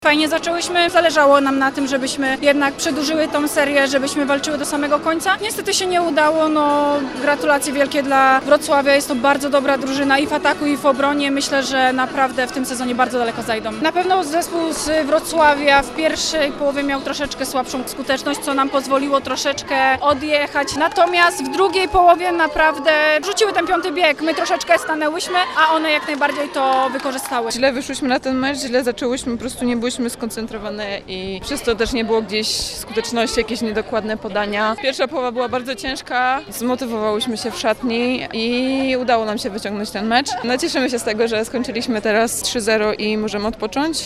Fajnie zaczęłyśmy, zależało nam na tym, żebyśmy jednak przedłużyły tą serię, żebyśmy walczyły do samego końca. Niestety się nie udało, gratulacje wielkie dla Wrocławia, jest to bardzo dobra drużyna i w ataku i w obronie. Myślę, że naprawdę w tym sezonie bardzo daleko zajdą. Na pewno zespół z Wrocławia w pierwszej połowie miał troszeczkę słabszą skuteczność, co nam pozwoliło troszeczkę odjechać. Natomiast w drugiej połowie naprawdę rzuciły ten piąty bieg, my troszeczkę stanęłyśmy, a one jak najbardziej to wykorzystały. Źle wyszłyśmy na ten mecz, źle zaczęłyśmy, po prostu nie byłyśmy skoncentrowane i przez to też nie było gdzieś skuteczności, jakieś niedokładne podania. Pierwsza połowa była bardzo ciężka, zmotywowałyśmy się w szatni i udało nam się wyciągnąć ten mecz. Cieszymy się z tego, że skończyliśmy teraz 3-0 i możemy odpocząć.